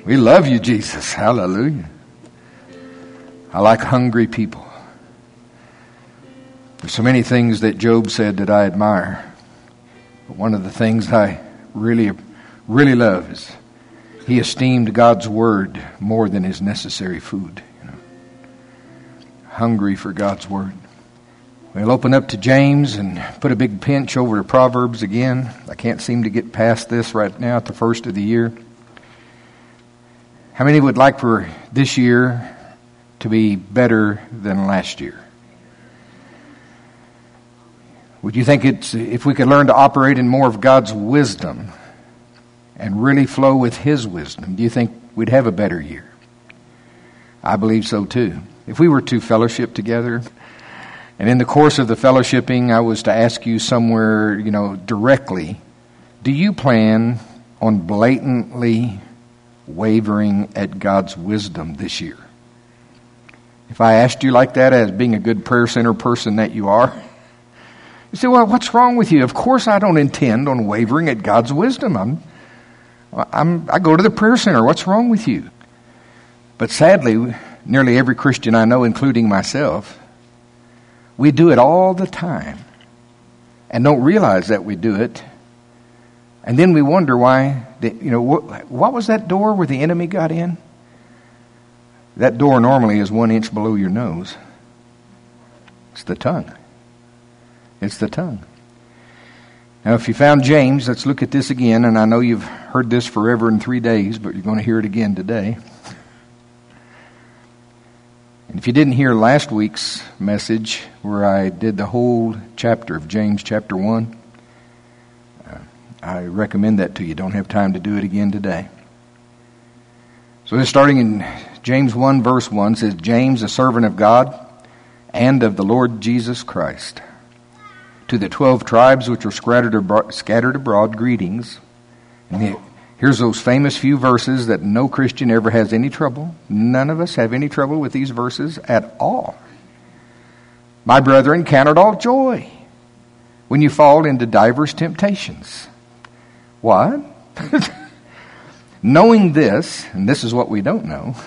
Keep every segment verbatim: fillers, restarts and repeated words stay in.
We love you, Jesus. Hallelujah. I like hungry people. There's so many things that Job said that I admire. But one of the things I really, really love is he esteemed God's word more than his necessary food. You know, hungry for God's word. We'll open up to James and put a big pinch over to Proverbs again. I can't seem to get past this right now at the first of the year. How many would like for this year to be better than last year? Would you think it's if we could learn to operate in more of God's wisdom and really flow with his wisdom, do you think we'd have a better year? I believe so too. If we were to fellowship together, and in the course of the fellowshipping, I was to ask you somewhere, you know, directly, do you plan on blatantly wavering at God's wisdom this year? If I asked you like that as being a good prayer center person that you are, you say, well, what's wrong with you? Of course I don't intend on wavering at God's wisdom. I'm, I'm, I go to the prayer center. What's wrong with you? But sadly, nearly every Christian I know, including myself, we do it all the time and don't realize that we do it. And then we wonder why, the, you know, what, what was that door where the enemy got in? That door normally is one inch below your nose. It's the tongue. It's the tongue. Now, if you found James, let's look at this again. And I know you've heard this forever in three days, but you're going to hear it again today. And if you didn't hear last week's message where I did the whole chapter of James chapter one, uh, I recommend that to you. Don't have time to do it again today. So this starting in James one verse one says, James, a servant of God and of the Lord Jesus Christ, to the twelve tribes which are scattered abroad, scattered abroad greetings. And here's those famous few verses that no Christian ever has any trouble. None of us have any trouble with these verses at all. My brethren, count it all joy when you fall into divers temptations. What? Knowing this, and this is what we don't know,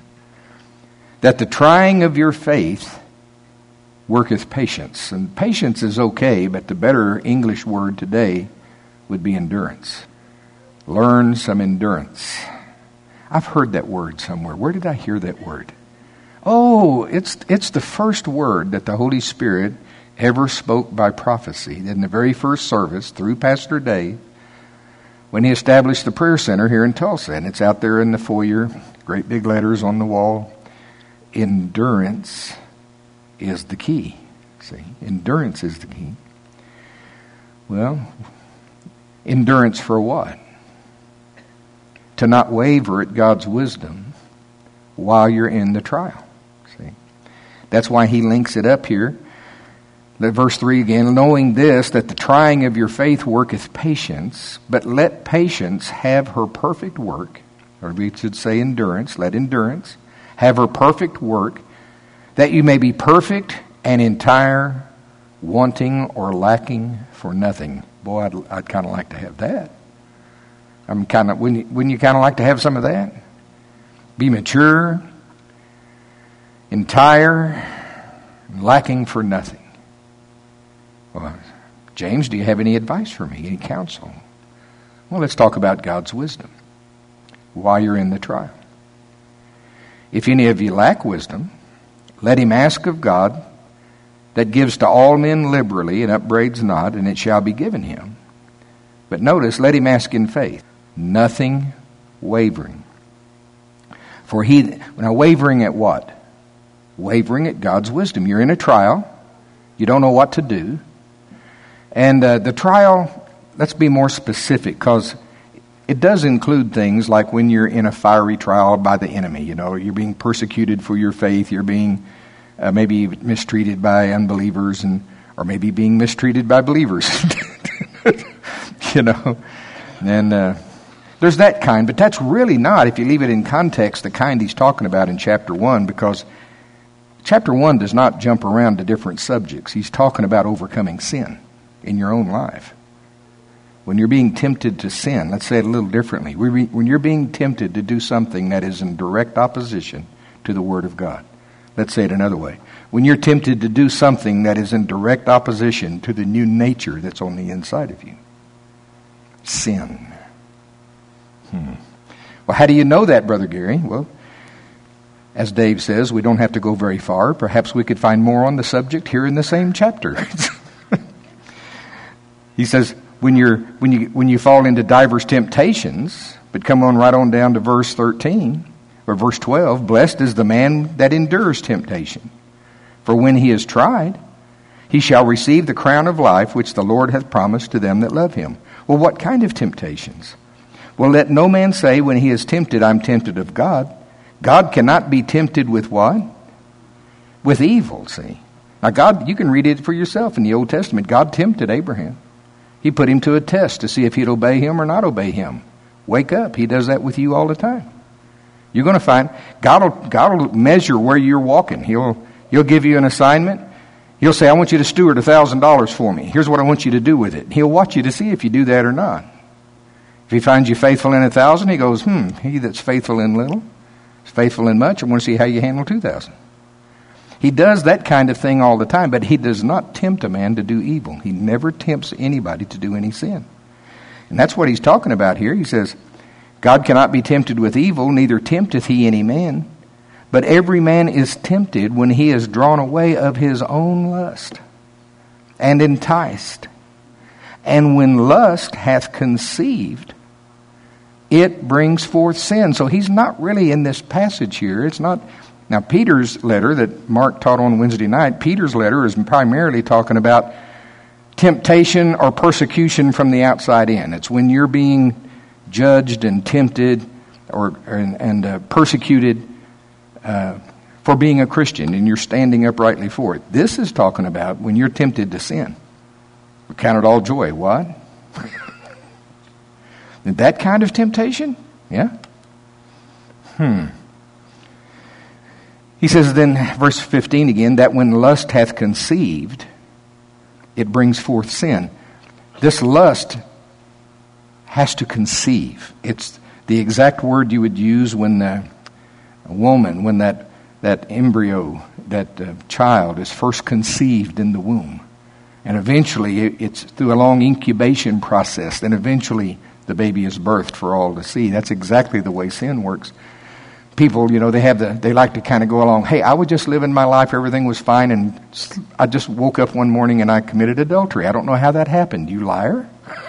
that the trying of your faith worketh patience. And patience is okay, but the better English word today would be endurance. Learn some endurance. I've heard that word somewhere. Where did I hear that word? Oh, it's it's the first word that the Holy Spirit ever spoke by prophecy in the very first service through Pastor Dave when he established the prayer center here in Tulsa. And it's out there in the foyer, great big letters on the wall. Endurance is the key. See, endurance is the key. Well, endurance for what? To not waver at God's wisdom while you're in the trial. See, that's why he links it up here. Verse three again, knowing this, that the trying of your faith worketh patience, but let patience have her perfect work, or we should say endurance, let endurance have her perfect work, that you may be perfect and entire, wanting or lacking for nothing. Boy, I'd, I'd kind of like to have that. I'm kind of wouldn't you, wouldn't you kind of like to have some of that? Be mature, entire, lacking for nothing. Well, James, do you have any advice for me? Any counsel? Well, let's talk about God's wisdom while you're in the trial. If any of you lack wisdom, let him ask of God, that gives to all men liberally and upbraids not, and it shall be given him. But notice, let him ask in faith, nothing wavering. For he, now wavering at what? Wavering at God's wisdom. You're in a trial. You don't know what to do. And uh, the trial, let's be more specific, because it does include things like when you're in a fiery trial by the enemy. You know, you're being persecuted for your faith. You're being uh, maybe mistreated by unbelievers, and or maybe being mistreated by believers. You know, and uh, there's that kind. But that's really not, if you leave it in context, the kind he's talking about in chapter one, because chapter one does not jump around to different subjects. He's talking about overcoming sin in your own life. when you're being tempted to sin, let's say it a little differently. When you're being tempted to do something that is in direct opposition to the Word of God. Let's say it another way. When you're tempted to do something that is in direct opposition to the new nature that's on the inside of you. Sin. Hmm. Well, how do you know that, Brother Gary? Well, as Dave says, we don't have to go very far. Perhaps we could find more on the subject here in the same chapter. He says, when you're when you when you fall into diverse temptations, but come on right on down to verse thirteen or verse twelve, blessed is the man that endures temptation. For when he is tried, he shall receive the crown of life which the Lord hath promised to them that love him. Well, what kind of temptations? Well, let no man say when he is tempted, I'm tempted of God. God cannot be tempted with what? With evil, see. Now, God, you can read it for yourself in the Old Testament. God tempted Abraham. He put him to a test to see if he'd obey him or not obey him. Wake up. He does that with you all the time. You're going to find God will, God will measure where you're walking. He'll, he'll give you an assignment. He'll say, I want you to steward one thousand dollars for me. Here's what I want you to do with it. He'll watch you to see if you do that or not. If he finds you faithful in a thousand, he goes, hmm, he that's faithful in little is faithful in much. I want to see how you handle two thousand. He does that kind of thing all the time, but he does not tempt a man to do evil. He never tempts anybody to do any sin. And that's what he's talking about here. He says, God cannot be tempted with evil, neither tempteth he any man. But every man is tempted when he is drawn away of his own lust and enticed. And when lust hath conceived, it brings forth sin. So he's not really in this passage here. It's not... Now, Peter's letter that Mark taught on Wednesday night, Peter's letter is primarily talking about temptation or persecution from the outside in. It's when you're being judged and tempted or and, and uh, persecuted uh, for being a Christian and you're standing uprightly for it. This is talking about when you're tempted to sin. We count it all joy. What? That kind of temptation? Yeah? Hmm. He says then, verse fifteen again, that when lust hath conceived, it brings forth sin. This lust has to conceive. It's the exact word you would use when the, a woman, when that, that embryo, that uh, child is first conceived in the womb. And eventually, it, it's through a long incubation process. Then eventually, the baby is birthed for all to see. That's exactly the way sin works. People, you know, they have the, they like to kind of go along, hey, I was just living my life, everything was fine, and I just woke up one morning and I committed adultery. I don't know how that happened. You liar.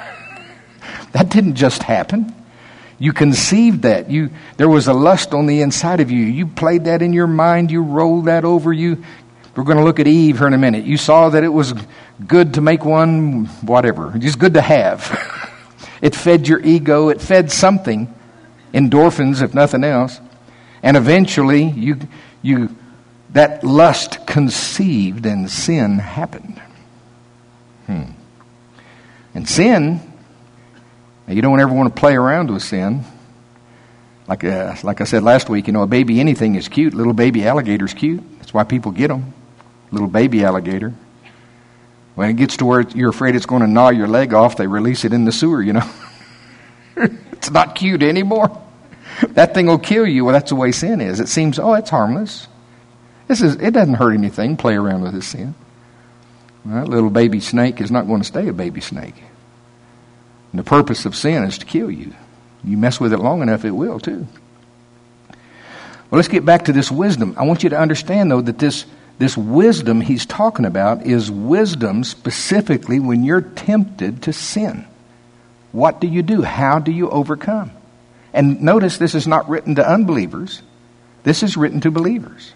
That didn't just happen. You conceived that. You there was a lust on the inside of you. You played that in your mind. You rolled that over you. We're going to look at Eve here in a minute. You saw that it was good to make one, whatever. Just good to have. It fed your ego. It fed something. Endorphins, if nothing else. And eventually, you, you, that lust conceived and sin happened. Hmm. And sin, you don't ever want to play around with sin. Like, uh, like I said last week, you know, a baby anything is cute. Little baby alligator's cute. That's why people get them. Little baby alligator. When it gets to where you're afraid it's going to gnaw your leg off, they release it in the sewer, you know. It's not cute anymore. That thing will kill you. Well, that's the way sin is. It seems, oh, it's harmless. This is. It doesn't hurt anything. Play around with this sin. Well, that little baby snake is not going to stay a baby snake. And the purpose of sin is to kill you. You mess with it long enough, it will too. Well, let's get back to this wisdom. I want you to understand, though, that this, this wisdom he's talking about is wisdom specifically when you're tempted to sin. What do you do? How do you overcome? And notice this is not written to unbelievers. This is written to believers.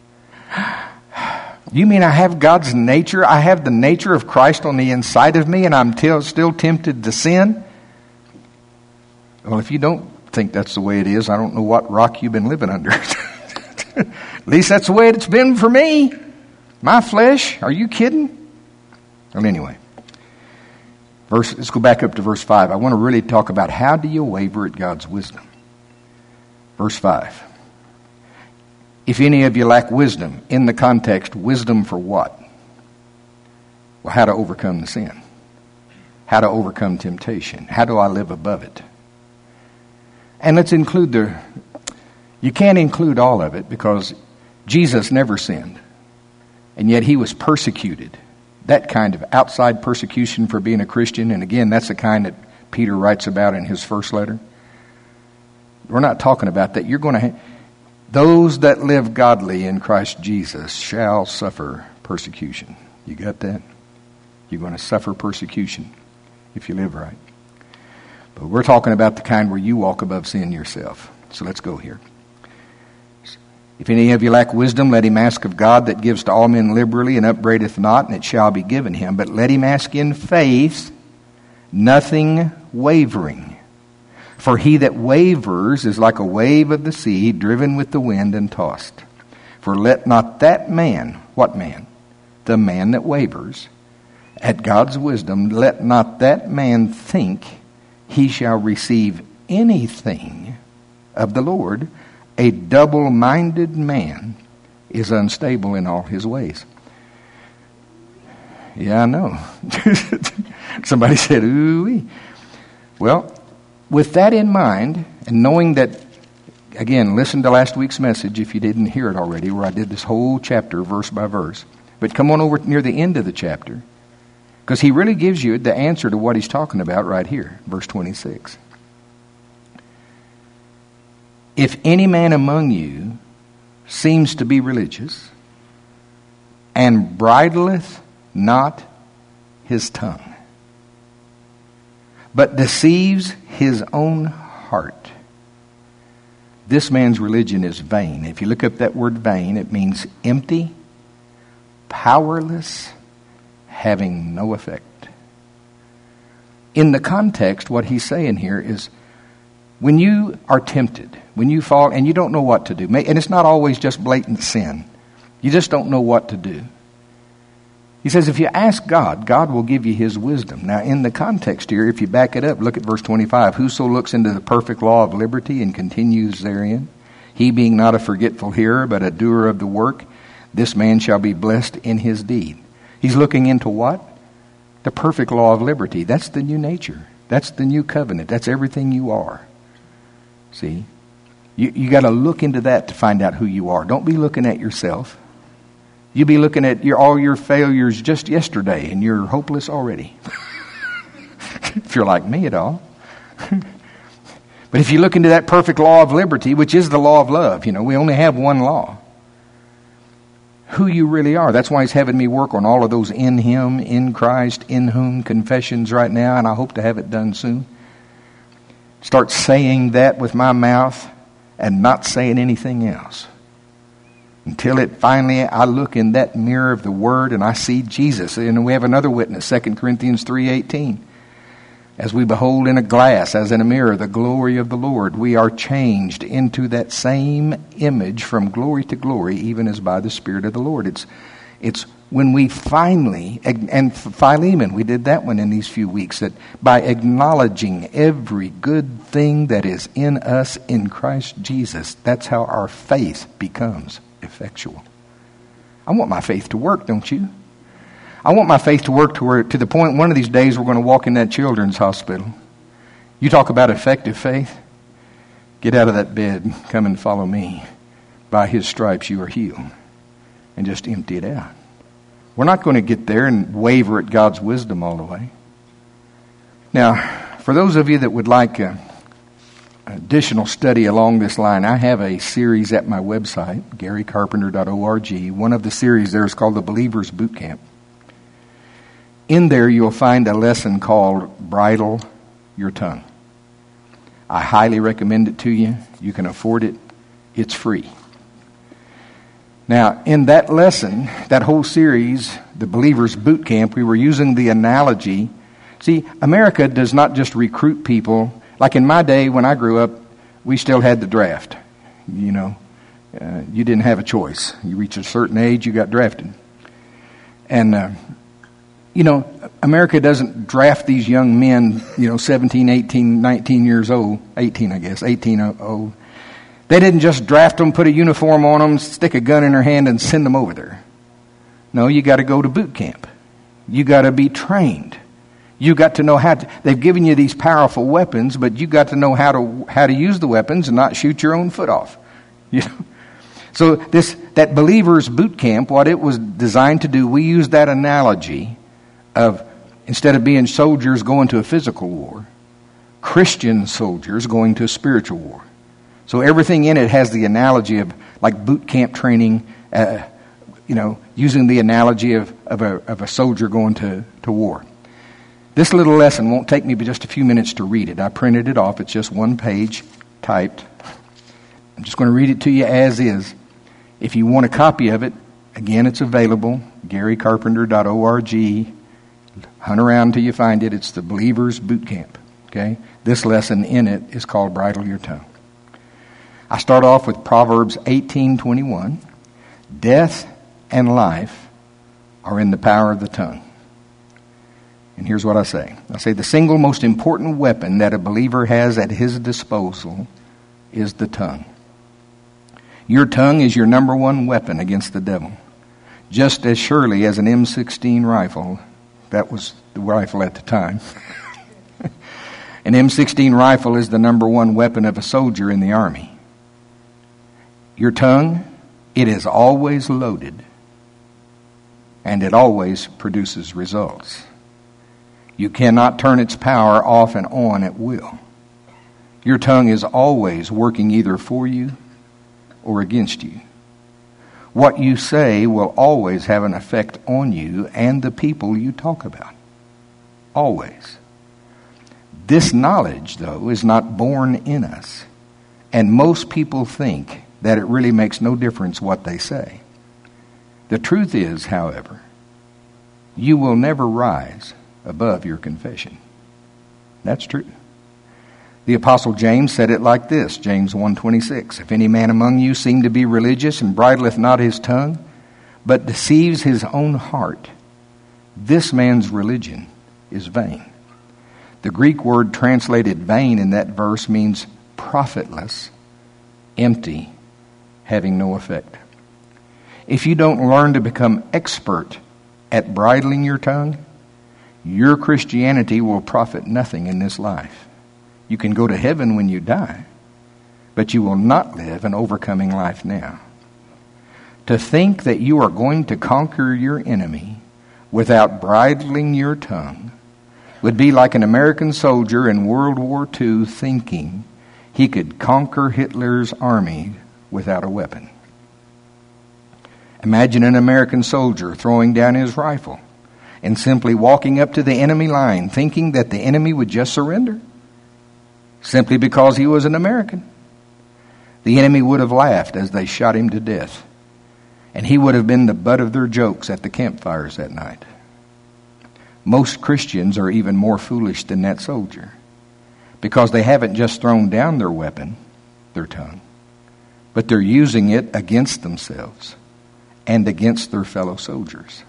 You mean I have God's nature? I have the nature of Christ on the inside of me and I'm t- still tempted to sin? Well, if you don't think that's the way it is, I don't know what rock you've been living under. At least that's the way it's been for me. My flesh. Are you kidding? Well, anyway. Verse, let's go back up to verse five. I want to really talk about how do you waver at God's wisdom. Verse five. If any of you lack wisdom, in the context, wisdom for what? Well, how to overcome the sin. how to overcome temptation. How do I live above it? And let's include the, you can't include all of it because Jesus never sinned. And yet he was persecuted. That kind of outside persecution for being a Christian, and again, that's the kind that Peter writes about in his first letter. We're not talking about that. You're going to, ha- those that live godly in Christ Jesus shall suffer persecution. You got that? You're going to suffer persecution if you live right. But we're talking about the kind where you walk above sin yourself. So let's go here. If any of you lack wisdom, let him ask of God that gives to all men liberally and upbraideth not, and it shall be given him. But let him ask in faith, nothing wavering. For he that wavers is like a wave of the sea, driven with the wind and tossed. For let not that man, what man? The man that wavers, at God's wisdom, let not that man think he shall receive anything of the Lord. A double-minded man is unstable in all his ways. Yeah, I know. Somebody said, ooh-wee. Well, with that in mind, and knowing that, again, listen to last week's message if you didn't hear it already, where I did this whole chapter verse by verse. But come on over near the end of the chapter, because he really gives you the answer to what he's talking about right here, verse twenty-six. If any man among you seems to be religious, and bridleth not his tongue, but deceives his own heart, this man's religion is vain. If you look up that word vain, it means empty, powerless, having no effect. In the context, what he's saying here is, when you are tempted, when you fall and you don't know what to do, and it's not always just blatant sin, you just don't know what to do. He says if you ask God, God will give you his wisdom. Now in the context here, if you back it up, look at verse twenty-five. Whoso looks into the perfect law of liberty and continues therein, he being not a forgetful hearer, but a doer of the work, this man shall be blessed in his deed. He's looking into what? The perfect law of liberty. That's the new nature. That's the new covenant. That's everything you are. See? You you got to look into that to find out who you are. Don't be looking at yourself. You be looking at your all your failures just yesterday, and you're hopeless already. If you're like me at all. But if you look into that perfect law of liberty, which is the law of love, you know, we only have one law. Who you really are. That's why he's having me work on all of those in him, in Christ, in whom confessions right now, and I hope to have it done soon. Start saying that with my mouth and not saying anything else. Until it finally, I look in that mirror of the Word and I see Jesus. And we have another witness, Second Corinthians three eighteen. As we behold in a glass, as in a mirror, the glory of the Lord, we are changed into that same image from glory to glory, even as by the Spirit of the Lord. It's it's when we finally, and Philemon, we did that one in these few weeks, that by acknowledging every good thing that is in us in Christ Jesus, that's how our faith becomes effectual. I want my faith to work, don't you? I want my faith to work to where, to the point one of these days we're going to walk in that children's hospital. You talk about effective faith. Get out of that bed, come and follow me. By his stripes you are healed. And just empty it out. We're not going to get there and waver at God's wisdom all the way. Now, for those of you that would like uh, additional study along this line, I have a series at my website, gary carpenter dot org. One of the series there is called the Believer's Boot Camp. In there you'll find a lesson called Bridle Your Tongue. I highly recommend it to you. You can afford it. It's free. Now, in that lesson, that whole series, the Believer's Boot Camp, we were using the analogy. See, America does not just recruit people. Like in my day, when I grew up, we still had the draft. You know, uh, you didn't have a choice. You reached a certain age, you got drafted. And, uh, you know, America doesn't draft these young men, you know, seventeen, eighteen, nineteen years old. eighteen, I guess, eighteen old. They didn't just draft them, put a uniform on them, stick a gun in their hand, and send them over there. No, you got to go to boot camp. You got to be trained. You got to know how to, they've given you these powerful weapons, but you got to know how to how to use the weapons and not shoot your own foot off. You know? So this that believer's boot camp, what it was designed to do, we use that analogy of instead of being soldiers going to a physical war, Christian soldiers going to a spiritual war. So everything in it has the analogy of like boot camp training, uh, you know, using the analogy of, of, a, of a soldier going to, to war. This little lesson won't take me but just a few minutes to read it. I printed it off. It's just one page typed. I'm just going to read it to you as is. If you want a copy of it, again, it's available, gary carpenter dot org. Hunt around till you find it. It's the Believer's Boot Camp. Okay? This lesson in it is called Bridle Your Tongue. I start off with Proverbs eighteen twenty-one. Death and life are in the power of the tongue. And here's what I say. I say the single most important weapon that a believer has at his disposal is the tongue. Your tongue is your number one weapon against the devil. Just as surely as an M sixteen rifle, that was the rifle at the time. An M sixteen rifle is the number one weapon of a soldier in the army. Your tongue, it is always loaded, and it always produces results. You cannot turn its power off and on at will. Your tongue is always working either for you or against you. What you say will always have an effect on you and the people you talk about. Always. This knowledge, though, is not born in us. And most people think that it really makes no difference what they say. The truth is, however, you will never rise above your confession. That's true. The Apostle James said it like this, James one twenty-six. If any man among you seem to be religious and bridleth not his tongue, but deceives his own heart, this man's religion is vain. The Greek word translated vain in that verse means profitless, empty, having no effect. If you don't learn to become expert at bridling your tongue, your Christianity will profit nothing in this life. You can go to heaven when you die, but you will not live an overcoming life now. To think that you are going to conquer your enemy without bridling your tongue would be like an American soldier in World War Two thinking he could conquer Hitler's army without a weapon. Imagine an American soldier throwing down his rifle and simply walking up to the enemy line thinking that the enemy would just surrender simply because he was an American. The enemy would have laughed as they shot him to death, and he would have been the butt of their jokes at the campfires that night. Most Christians are even more foolish than that soldier because they haven't just thrown down their weapon, their tongue, but they're using it against themselves and against their fellow soldiers.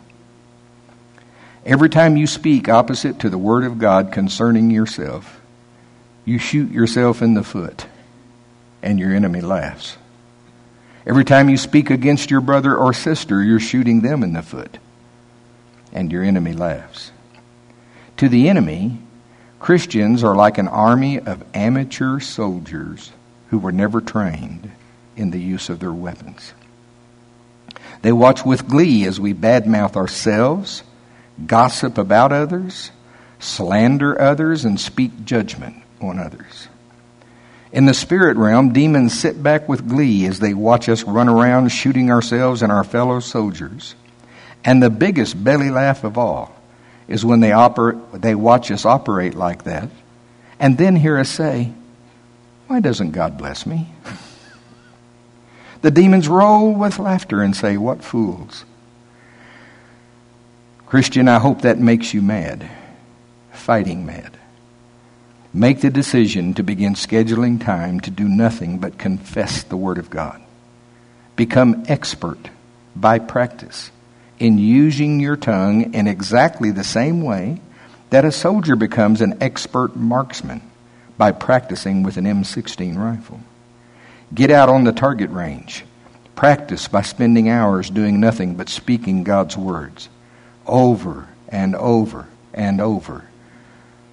Every time you speak opposite to the Word of God concerning yourself, you shoot yourself in the foot and your enemy laughs. Every time you speak against your brother or sister, you're shooting them in the foot and your enemy laughs. To the enemy, Christians are like an army of amateur soldiers who were never trained in the use of their weapons. They watch with glee as we badmouth ourselves, gossip about others, slander others, and speak judgment on others. In the spirit realm, demons sit back with glee as they watch us run around shooting ourselves and our fellow soldiers. And the biggest belly laugh of all is when they operate, they watch us operate like that and then hear us say, "Why doesn't God bless me?" The demons roll with laughter and say, "What fools." Christian, I hope that makes you mad, fighting mad. Make the decision to begin scheduling time to do nothing but confess the Word of God. Become expert by practice in using your tongue in exactly the same way that a soldier becomes an expert marksman by practicing with an M sixteen rifle. Get out on the target range. Practice by spending hours doing nothing but speaking God's words over and over and over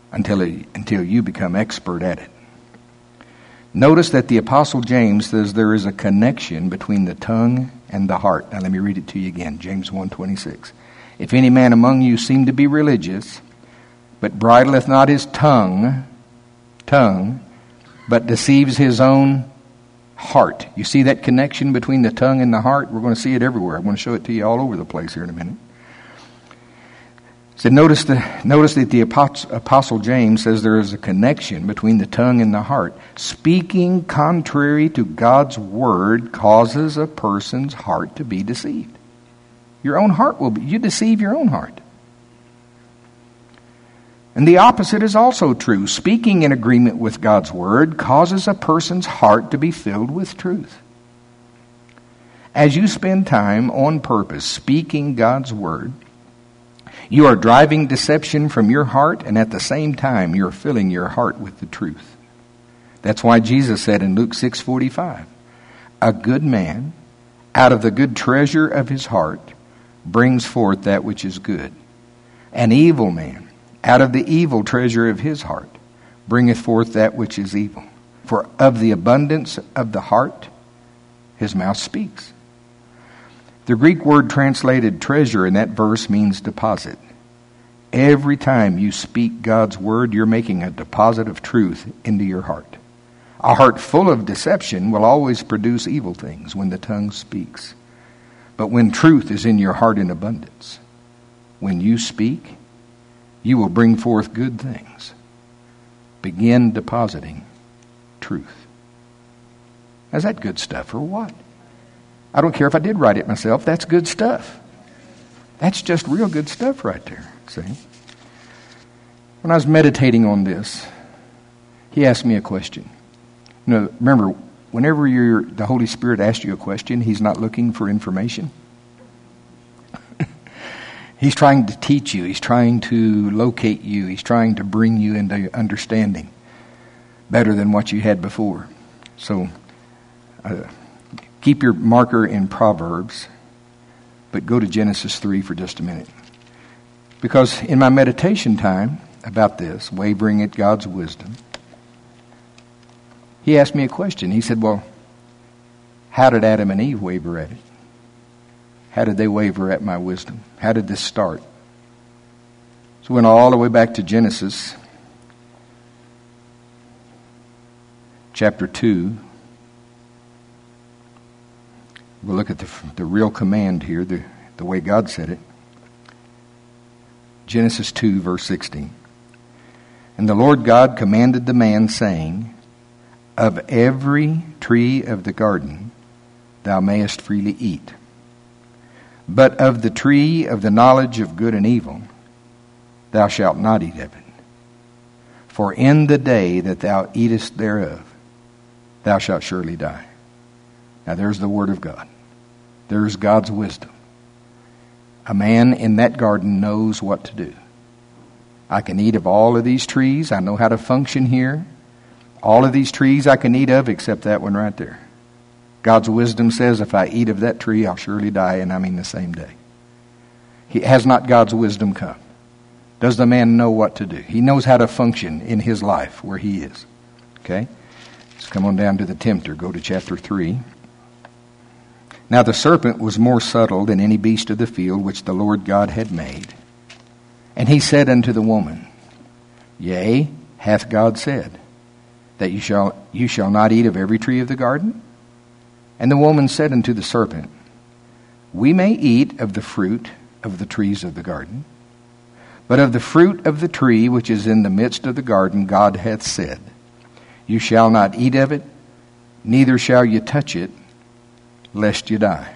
until, it, until you become expert at it. Notice that the Apostle James says there is a connection between the tongue and the heart. Now let me read it to you again. James one twenty-six. If any man among you seem to be religious, but bridleth not his tongue, tongue, but deceives his own heart. You see that connection between the tongue and the heart? We're going to see it everywhere. I'm going to show it to you all over the place here in a minute. So notice, the, notice that the Apostle James says there is a connection between the tongue and the heart. Speaking contrary to God's word causes a person's heart to be deceived. Your own heart will be. You deceive your own heart. And the opposite is also true. Speaking in agreement with God's word causes a person's heart to be filled with truth. As you spend time on purpose speaking God's word, you are driving deception from your heart, and at the same time you're filling your heart with the truth. That's why Jesus said in Luke six forty-five, a good man out of the good treasure of his heart brings forth that which is good. An evil man out of the evil treasure of his heart bringeth forth that which is evil. For of the abundance of the heart his mouth speaks. The Greek word translated treasure in that verse means deposit. Every time you speak God's word, you're making a deposit of truth into your heart. A heart full of deception will always produce evil things when the tongue speaks. But when truth is in your heart in abundance, when you speak, you will bring forth good things. Begin depositing truth. Is that good stuff or what? I don't care if I did write it myself. That's good stuff. That's just real good stuff right there. See? When I was meditating on this, he asked me a question. You know, remember, whenever you're, the Holy Spirit asks you a question, He's not looking for information. He's trying to teach you. He's trying to locate you. He's trying to bring you into understanding better than what you had before. So, uh, keep your marker in Proverbs, but go to Genesis three for just a minute. Because in my meditation time about this, wavering at God's wisdom, he asked me a question. He said, well, how did Adam and Eve waver at it? How did they waver at my wisdom? How did this start? So we went all the way back to Genesis chapter two. We'll look at the, the real command here, the, the way God said it. Genesis two, verse sixteen. And the Lord God commanded the man, saying, of every tree of the garden thou mayest freely eat, but of the tree of the knowledge of good and evil thou shalt not eat of it. For in the day that thou eatest thereof, thou shalt surely die. Now there's the word of God. There's God's wisdom. A man in that garden knows what to do. I can eat of all of these trees. I know how to function here. All of these trees I can eat of except that one right there. God's wisdom says if I eat of that tree, I'll surely die, and I mean the same day. He has not God's wisdom come? Does the man know what to do? He knows how to function in his life where he is. Okay? Let's come on down to the tempter. Go to chapter three. Now the serpent was more subtle than any beast of the field which the Lord God had made. And he said unto the woman, Yea, hath God said, that you shall you shall not eat of every tree of the garden? And the woman said unto the serpent, We may eat of the fruit of the trees of the garden, but of the fruit of the tree which is in the midst of the garden God hath said, You shall not eat of it, neither shall you touch it, lest you die.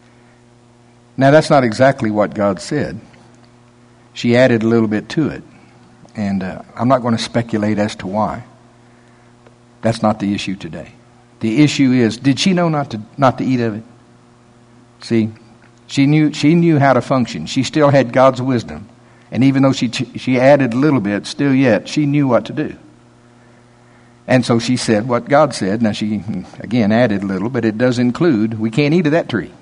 Now that's not exactly what God said. She added a little bit to it. And uh, I'm not going to speculate as to why. That's not the issue today. The issue is, did she know not to not to eat of it? See, she knew she knew how to function. She still had God's wisdom. And even though she she added a little bit, still yet, she knew what to do. And so she said what God said. Now she, again, added a little, but it does include, we can't eat of that tree.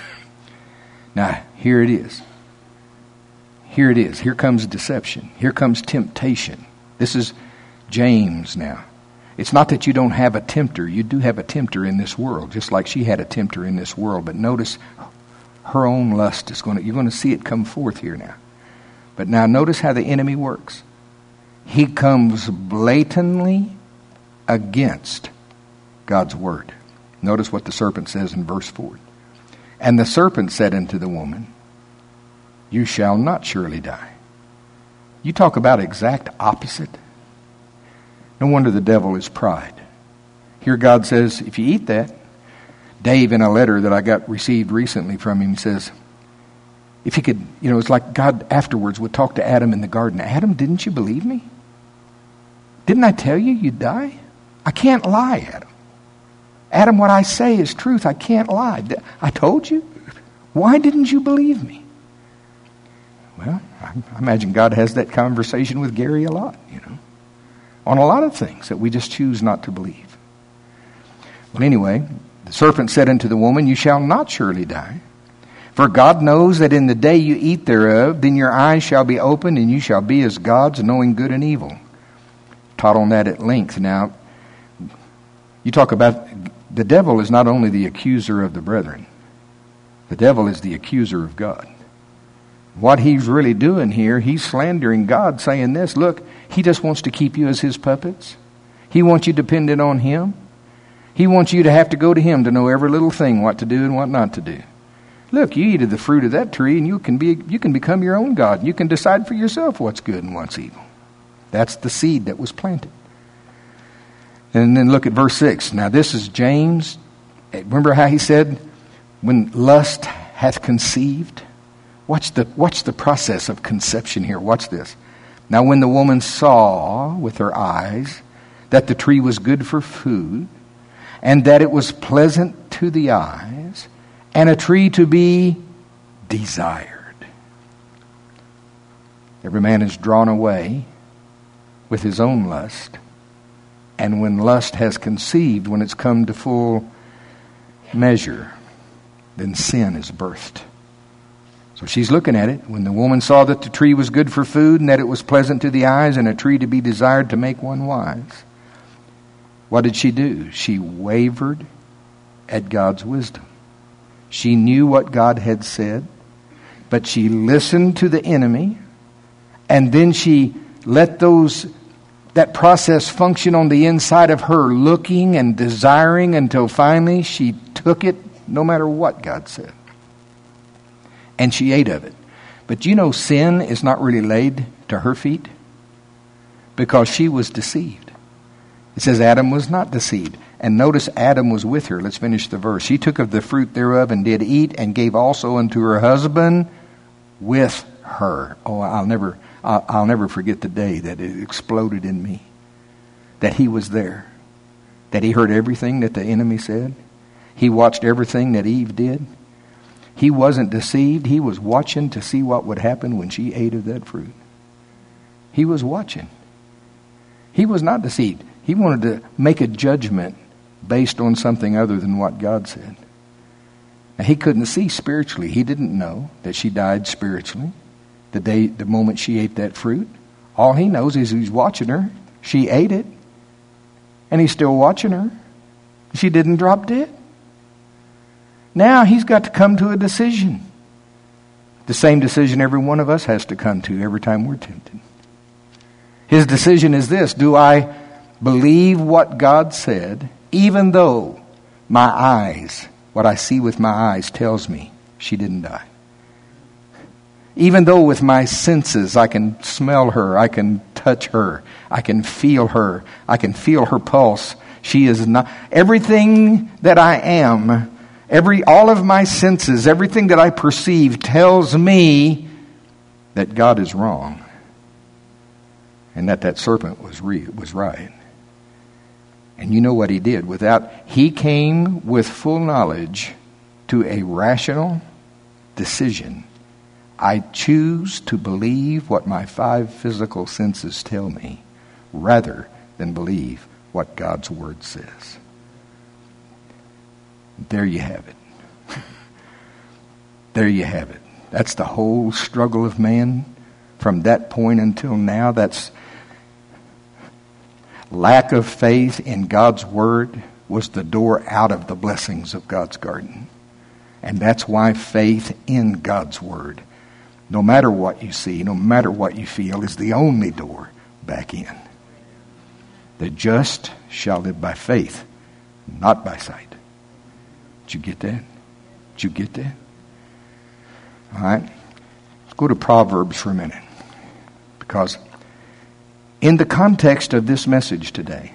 Now, here it is. Here it is. Here comes deception. Here comes temptation. This is James now. It's not that you don't have a tempter. You do have a tempter in this world, just like she had a tempter in this world. But notice her own lust is going to, you're going to see it come forth here now. But now notice how the enemy works. He comes blatantly against God's word. Notice what the serpent says in verse four. And the serpent said unto the woman, you shall not surely die. You talk about exact opposite. No wonder the devil is pride. Here God says, if you eat that, Dave in a letter that I got received recently from him says, if he could, you know, it's like God afterwards would talk to Adam in the garden. Adam, didn't you believe me? Didn't I tell you you'd die? I can't lie, Adam. Adam, what I say is truth. I can't lie. I told you. Why didn't you believe me? Well, I imagine God has that conversation with Gary a lot, you know, on a lot of things that we just choose not to believe. Well, anyway, the serpent said unto the woman, you shall not surely die. For God knows that in the day you eat thereof, then your eyes shall be opened, and you shall be as gods, knowing good and evil. Taught on that at length. Now, you talk about the devil is not only the accuser of the brethren. The devil is the accuser of God. What he's really doing here, he's slandering God, saying this, look, he just wants to keep you as his puppets. He wants you dependent on him. He wants you to have to go to him to know every little thing, what to do and what not to do. Look, you eat of the fruit of that tree and you can be you can become your own God. You can decide for yourself what's good and what's evil. That's the seed that was planted. And then look at verse six. Now this is James. Remember how he said, when lust hath conceived? Watch the, watch the process of conception here. Watch this. Now when the woman saw with her eyes that the tree was good for food, and that it was pleasant to the eyes, and a tree to be desired. Every man is drawn away with his own lust. And when lust has conceived, when it's come to full measure, then sin is birthed. So she's looking at it. When the woman saw that the tree was good for food, and that it was pleasant to the eyes, and a tree to be desired to make one wise, what did she do? She wavered at God's wisdom. She knew what God had said, but she listened to the enemy, and then she let those that process function on the inside of her, looking and desiring, until finally she took it no matter what God said. And she ate of it. But you know, sin is not really laid to her feet because she was deceived. It says Adam was not deceived. And notice Adam was with her. Let's finish the verse. She took of the fruit thereof and did eat, and gave also unto her husband with her. Oh, I'll never, I'll, I'll never forget the day that it exploded in me. That he was there. That he heard everything that the enemy said. He watched everything that Eve did. He wasn't deceived. He was watching to see what would happen when she ate of that fruit. He was watching. He was not deceived. He wanted to make a judgment based on something other than what God said. Now, he couldn't see spiritually. He didn't know that she died spiritually the day, the moment she ate that fruit. All he knows is he's watching her. She ate it. And he's still watching her. She didn't drop dead. Now he's got to come to a decision. The same decision every one of us has to come to every time we're tempted. His decision is this: do I believe what God said, even though my eyes, what I see with my eyes, tells me she didn't die? Even though with my senses I can smell her, I can touch her, I can feel her, I can feel her pulse. She is not, everything that I am, every all of my senses, everything that I perceive tells me that God is wrong. And that that serpent was re, was right. And you know what he did? Without, he came with full knowledge to a rational decision. I choose to believe what my five physical senses tell me rather than believe what God's word says. There you have it. There you have it. That's the whole struggle of man from that point until now. That's lack of faith in God's word was the door out of the blessings of God's garden. And that's why faith in God's word, no matter what you see, no matter what you feel, is the only door back in. The just shall live by faith, not by sight. Did you get that? Did you get that? All right. Let's go to Proverbs for a minute. Because in the context of this message today,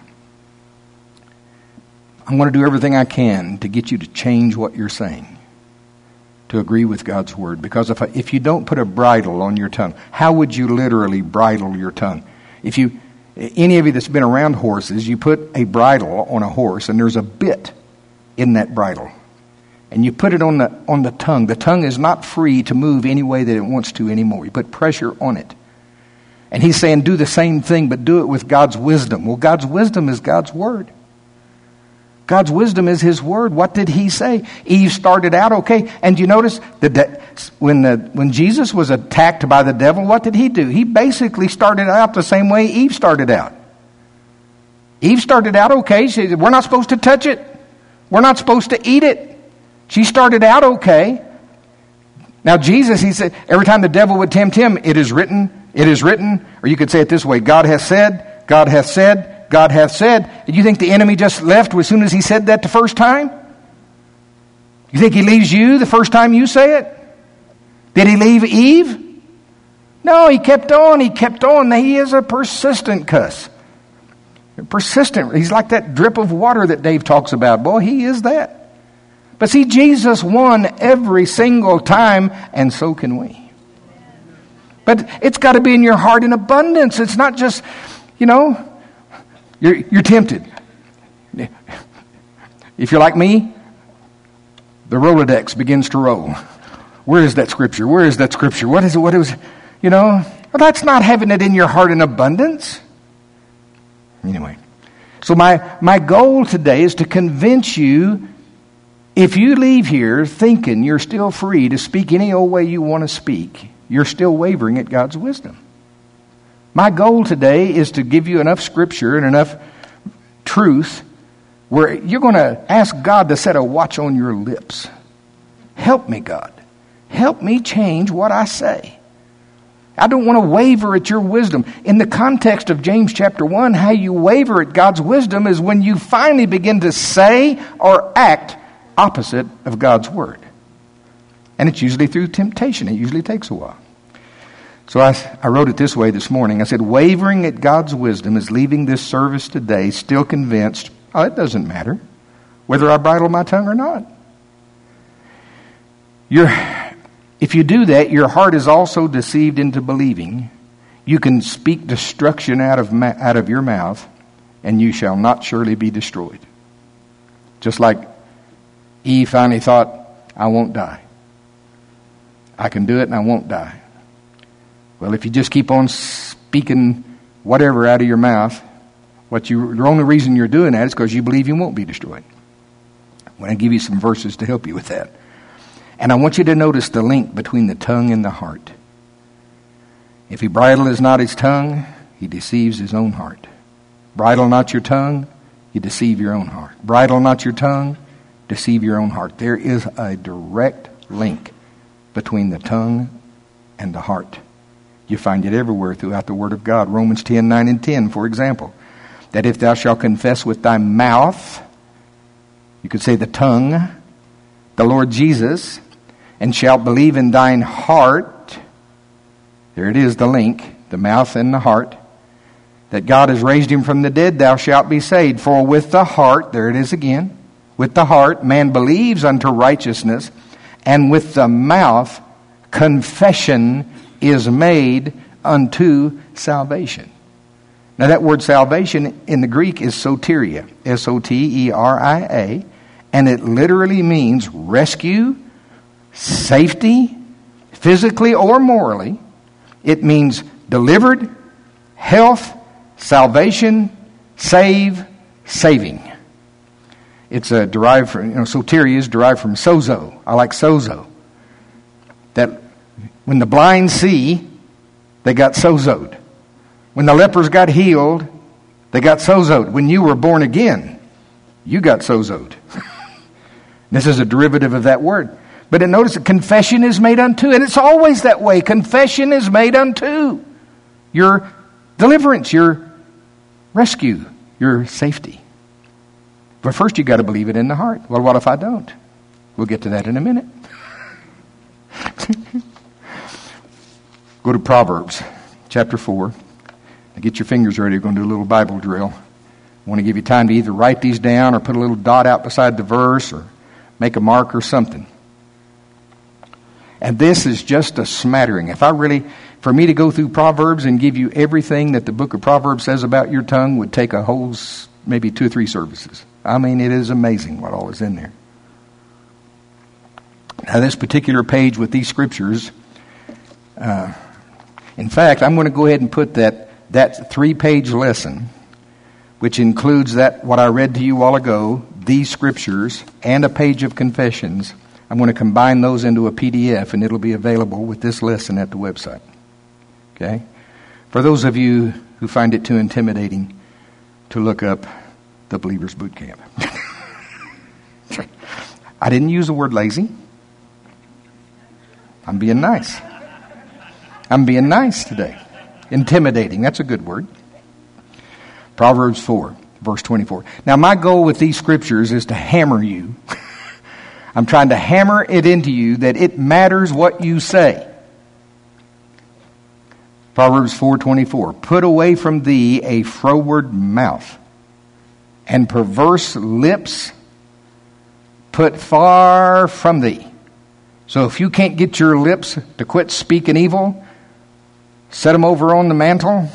I'm going to do everything I can to get you to change what you're saying, to agree with God's word. Because if I, if you don't put a bridle on your tongue, how would you literally bridle your tongue? If you, any of you that's been around horses, you put a bridle on a horse and there's a bit in that bridle. And you put it on the on the tongue. The tongue is not free to move any way that it wants to anymore. You put pressure on it. And he's saying do the same thing, but do it with God's wisdom. Well, God's wisdom is God's word. God's wisdom is his word. What did he say? Eve started out okay. And you notice the de- when the when Jesus was attacked by the devil, what did he do? He basically started out the same way Eve started out. Eve started out okay. She said, we're not supposed to touch it. We're not supposed to eat it. She started out okay. Now Jesus, he said, every time the devil would tempt him, it is written, it is written, or you could say it this way, God hath said, God hath said, God hath said. Did you think the enemy just left as soon as he said that the first time? You think he leaves you the first time you say it? Did he leave Eve? No, he kept on, he kept on. He is a persistent cuss. Persistent. He's like that drip of water that Dave talks about. Boy, he is that. But see, Jesus won every single time, and so can we. But it's got to be in your heart in abundance. It's not just, you know, you're, you're tempted. If you're like me, the Rolodex begins to roll. Where is that scripture? Where is that scripture? What is it? What is it? You know, well, that's not having it in your heart in abundance. Anyway, so my, my goal today is to convince you, if you leave here thinking you're still free to speak any old way you want to speak, you're still wavering at God's wisdom. My goal today is to give you enough scripture and enough truth where you're going to ask God to set a watch on your lips. Help me, God. Help me change what I say. I don't want to waver at your wisdom. In the context of James chapter one, how you waver at God's wisdom is when you finally begin to say or act opposite of God's word. And it's usually through temptation. It usually takes a while. So I, I wrote it this way this morning. I said, wavering at God's wisdom is leaving this service today still convinced, oh, it doesn't matter whether I bridle my tongue or not. You're, if you do that, your heart is also deceived into believing you can speak destruction out of, ma- out of your mouth, and you shall not surely be destroyed. Just like Eve finally thought, I won't die. I can do it and I won't die. Well, if you just keep on speaking whatever out of your mouth, what you, the only reason you're doing that is because you believe you won't be destroyed. I'm going to give you some verses to help you with that. And I want you to notice the link between the tongue and the heart. If he bridles not his tongue, he deceives his own heart. Bridle not your tongue, you deceive your own heart. Bridle not your tongue, deceive your own heart. There is a direct link between the tongue and the heart. You find it everywhere throughout the Word of God. Romans ten, nine and ten, for example. That if thou shalt confess with thy mouth, you could say the tongue, the Lord Jesus, and shalt believe in thine heart, there it is, the link, the mouth and the heart, that God has raised him from the dead, thou shalt be saved. For with the heart, there it is again, with the heart man believes unto righteousness, and with the mouth confession is made unto salvation. Now that word salvation in the Greek is soteria, S O T E R I A, and it literally means rescue, safety, physically or morally. It means delivered, health, salvation, save, saving. It's a derived from, you know, soteria is derived from sozo. I like sozo. That when the blind see, they got sozoed. When the lepers got healed, They got sozoed. When you were born again, you got sozoed. This is a derivative of that word. But notice that confession is made unto, and it's always that way. Confession is made unto your deliverance, your rescue, your safety. But first you got to believe it in the heart. Well, what if I don't? We'll get to that in a minute. Go to Proverbs chapter four. Now get your fingers ready. We're going to do a little Bible drill. I want to give you time to either write these down or put a little dot out beside the verse or make a mark or something. And this is just a smattering. If I really, for me to go through Proverbs and give you everything that the book of Proverbs says about your tongue would take a whole, maybe two or three services. I mean, it is amazing what all is in there. Now, this particular page with these scriptures, uh, in fact, I'm going to go ahead and put that, that three-page lesson, which includes that what I read to you a while ago, these scriptures, and a page of confessions. I'm going to combine those into a P D F, and it'll be available with this lesson at the website. Okay? For those of you who find it too intimidating to look up the Believer's Boot Camp. I didn't use the word lazy. I'm being nice. I'm being nice today. Intimidating, that's a good word. Proverbs four, verse twenty-four. Now, my goal with these scriptures is to hammer you. I'm trying to hammer it into you that it matters what you say. Proverbs four twenty-four. Put away from thee a froward mouth, and perverse lips put far from thee. So if you can't get your lips to quit speaking evil, set them over on the mantle.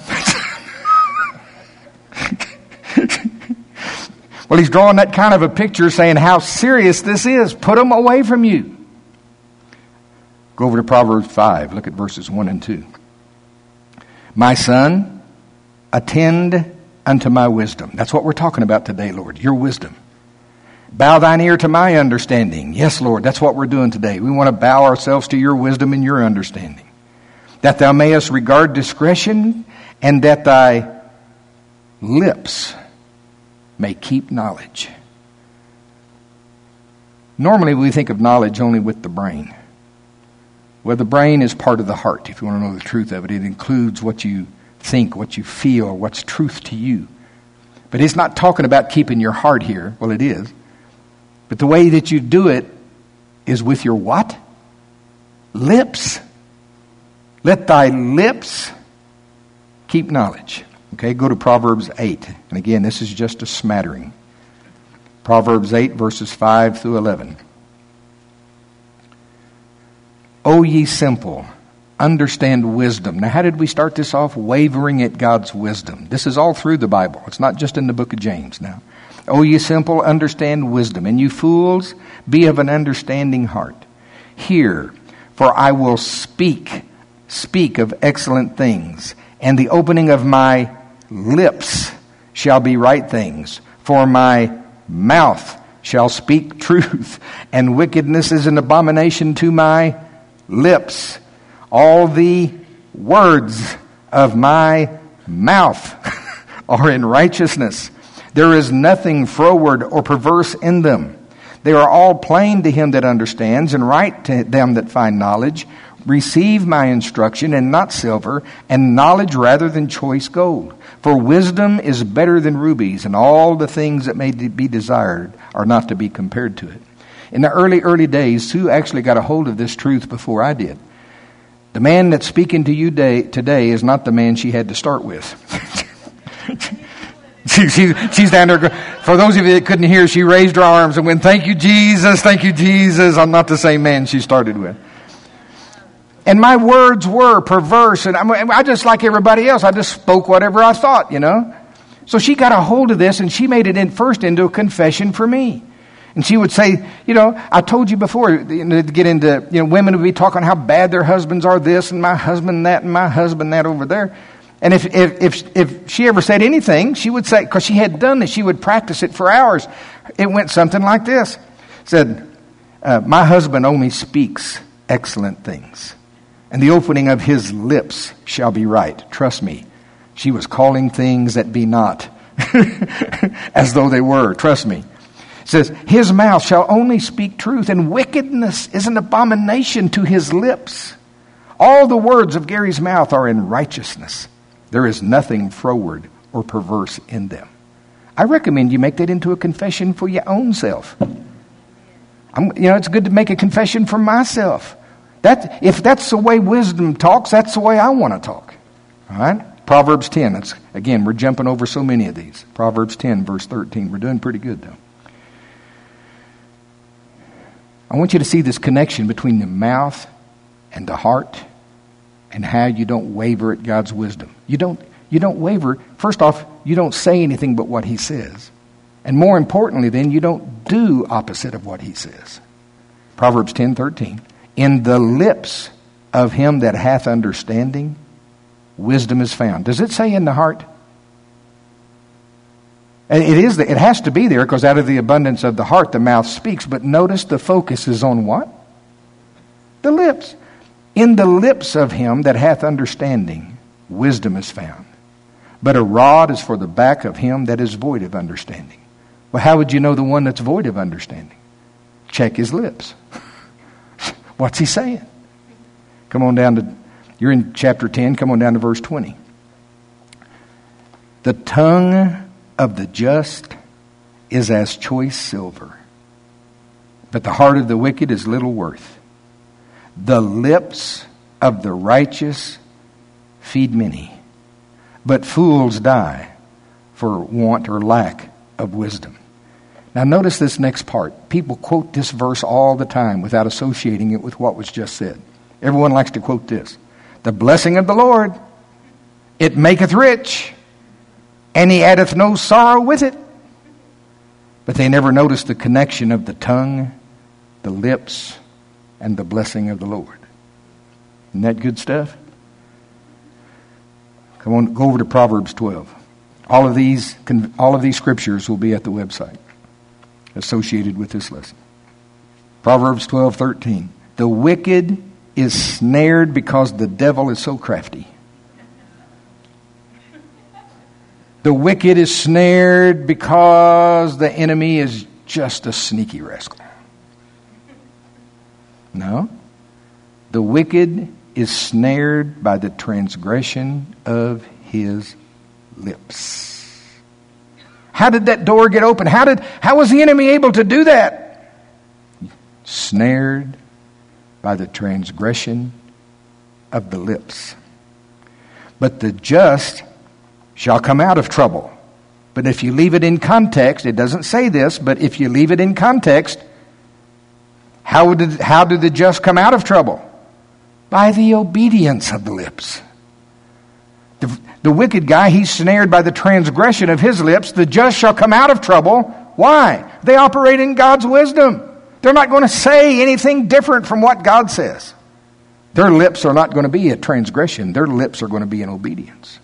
Well, he's drawing that kind of a picture saying how serious this is. Put them away from you. Go over to Proverbs five. Look at verses one and two. My son, attend unto my wisdom. That's what we're talking about today, Lord. Your wisdom. Bow thine ear to my understanding. Yes, Lord, that's what we're doing today. We want to bow ourselves to your wisdom and your understanding. That thou mayest regard discretion, and that thy lips may keep knowledge. Normally we think of knowledge only with the brain. Well, the brain is part of the heart. If you want to know the truth of it, it includes what you think, what you feel, what's truth to you. But he's not talking about keeping your heart here. Well, it is. But the way that you do it is with your what? Lips. Let thy lips keep knowledge. Okay, go to Proverbs eight. And again, this is just a smattering. Proverbs eight, verses five through eleven. O ye simple, understand wisdom. Now, how did we start this off? Wavering at God's wisdom. This is all through the Bible. It's not just in the book of James now. O ye simple, understand wisdom. And you fools, be of an understanding heart. Hear, for I will speak, speak of excellent things. And the opening of my lips shall be right things. For my mouth shall speak truth. And wickedness is an abomination to my lips. All the words of my mouth are in righteousness. There is nothing froward or perverse in them. They are all plain to him that understands, and right to them that find knowledge. Receive my instruction, and not silver, and knowledge rather than choice gold. For wisdom is better than rubies, and all the things that may be desired are not to be compared to it. In the early, early days, Sue actually got a hold of this truth before I did. The man that's speaking to you day, today is not the man she had to start with. she, she, she's down there. For those of you that couldn't hear, she raised her arms and went, "Thank you, Jesus. Thank you, Jesus. I'm not the same man she started with." And my words were perverse, and I, I just like everybody else. I just spoke whatever I thought, you know. So she got a hold of this, and she made it in first into a confession for me. And she would say, you know, I told you before, you know, to get into, you know, women would be talking how bad their husbands are this, and my husband that, and my husband that over there. And if if if, if she ever said anything, she would say, because she had done this, she would practice it for hours. It went something like this. It said, uh, my husband only speaks excellent things, and the opening of his lips shall be right. Trust me, she was calling things that be not as though they were. Trust me. It says, his mouth shall only speak truth, and wickedness is an abomination to his lips. All the words of Gary's mouth are in righteousness. There is nothing froward or perverse in them. I recommend you make that into a confession for your own self. I'm, you know, it's good to make a confession for myself. That, if that's the way wisdom talks, that's the way I want to talk. All right? Proverbs ten. That's, again, we're jumping over so many of these. Proverbs ten, verse thirteen. We're doing pretty good, though. I want you to see this connection between the mouth and the heart and how you don't waver at God's wisdom. You don't, you don't waver. First off, you don't say anything but what he says. And more importantly, then, you don't do opposite of what he says. Proverbs ten thirteen. In the lips of him that hath understanding, wisdom is found. Does it say in the heart? It is. It has to be there because out of the abundance of the heart, the mouth speaks. But notice the focus is on what? The lips. In the lips of him that hath understanding, wisdom is found. But a rod is for the back of him that is void of understanding. Well, how would you know the one that's void of understanding? Check his lips. What's he saying? Come on down to, you're in chapter ten, come on down to verse twenty. The tongue of the just is as choice silver, but the heart of the wicked is little worth. The lips of the righteous feed many, but fools die for want or lack of wisdom. Now notice this next part. People quote this verse all the time without associating it with what was just said. Everyone likes to quote this. The blessing of the Lord, it maketh rich, and he addeth no sorrow with it. But they never notice the connection of the tongue, the lips, and the blessing of the Lord. Isn't that good stuff? Come on, go over to Proverbs twelve. All of these, all of these scriptures will be at the website associated with this lesson. Proverbs twelve thirteen. The wicked is snared because the devil is so crafty. The wicked is snared because the enemy is just a sneaky rascal. No. The wicked is snared by the transgression of his lips. How did that door get open? How did how was the enemy able to do that? Snared by the transgression of the lips. But the just shall come out of trouble. But if you leave it in context, it doesn't say this, but if you leave it in context, how did how did the just come out of trouble? By the obedience of the lips. The, the wicked guy, he's snared by the transgression of his lips. The just shall come out of trouble. Why? They operate in God's wisdom. They're not going to say anything different from what God says. Their lips are not going to be a transgression. Their lips are going to be in obedience.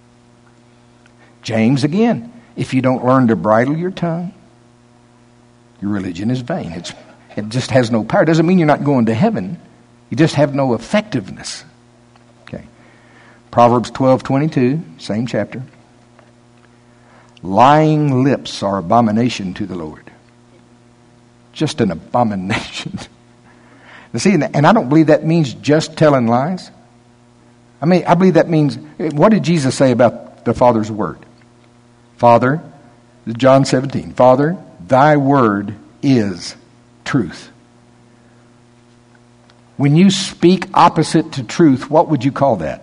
James again, if you don't learn to bridle your tongue, your religion is vain. It's, it just has no power. It doesn't mean you're not going to heaven. You just have no effectiveness. Okay. Proverbs twelve twenty-two, same chapter. Lying lips are abomination to the Lord. Just an abomination. Now see, and I don't believe that means just telling lies. I mean, I believe that means, what did Jesus say about the Father's word? Father, John seventeen, Father, thy word is truth. When you speak opposite to truth, what would you call that?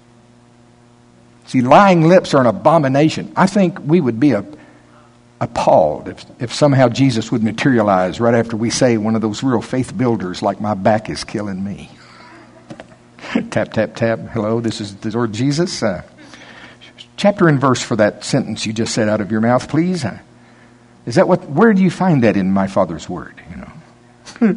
See, lying lips are an abomination. I think we would be a, appalled if, if somehow Jesus would materialize right after we say one of those real faith builders like my back is killing me. Tap, tap, tap. Hello, this is the Lord Jesus. Uh, chapter and verse for that sentence you just said out of your mouth, please. Uh, is that what? Where do you find that in my Father's word? You know.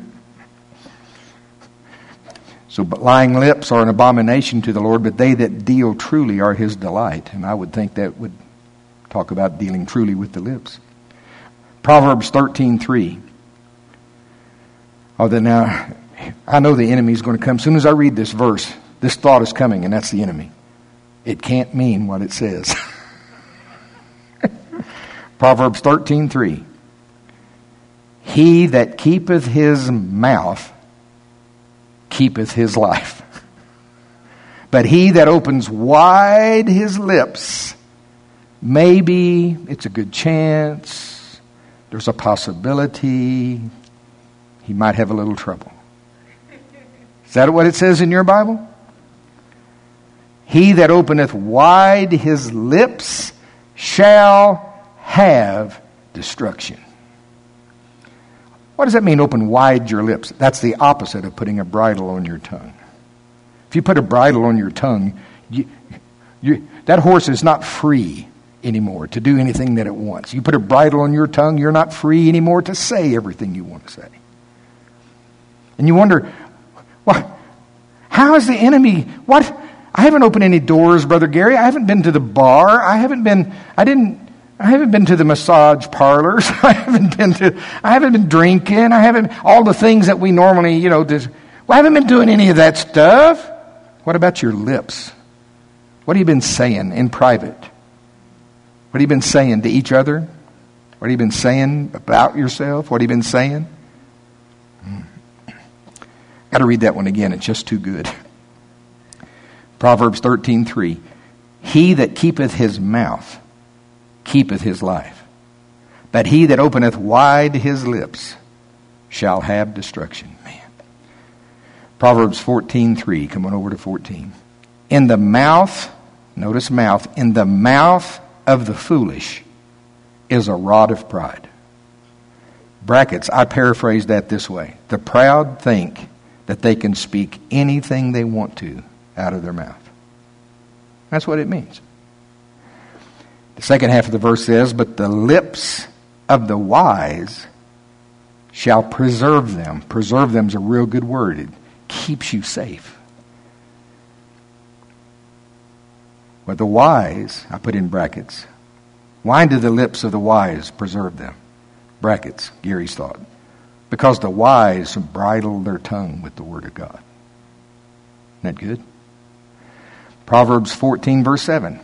So, but lying lips are an abomination to the Lord, but they that deal truly are his delight. And I would think that would talk about dealing truly with the lips. Proverbs thirteen three. Oh, then now, I know the enemy is going to come. As soon as I read this verse, this thought is coming, and that's the enemy. It can't mean what it says. Proverbs thirteen three. He that keepeth his mouth keepeth his life. But he that opens wide his lips, maybe it's a good chance, there's a possibility he might have a little trouble. Is that what it says in your Bible? He that openeth wide his lips shall have destruction. What does that mean, open wide your lips? That's the opposite of putting a bridle on your tongue. If you put a bridle on your tongue, you, you, that horse is not free anymore to do anything that it wants. You put a bridle on your tongue, you're not free anymore to say everything you want to say. And you wonder, what? How is the enemy, what? I haven't opened any doors, Brother Gary. I haven't been to the bar. I haven't been, I didn't, I haven't been to the massage parlors. I haven't been to, I haven't been drinking. I haven't, all the things that we normally, you know, just, well, I haven't been doing any of that stuff. What about your lips? What have you been saying in private? What have you been saying to each other? What have you been saying about yourself? What have you been saying? Hmm. Got to read that one again. It's just too good. Proverbs thirteen three. He that keepeth his mouth keepeth his life, but he that openeth wide his lips shall have destruction. Man. Proverbs fourteen three. Come on over to fourteen. In the mouth, notice mouth, in the mouth of the foolish is a rod of pride. Brackets, I paraphrase that this way. The proud think that they can speak anything they want to out of their mouth. That's what it means. The second half of the verse says, but the lips of the wise shall preserve them. Preserve them is a real good word. It keeps you safe. But the wise, I put in brackets, why do the lips of the wise preserve them? Brackets, Gary's thought. Because the wise bridle their tongue with the word of God. Isn't that good? Proverbs fourteen verse seven.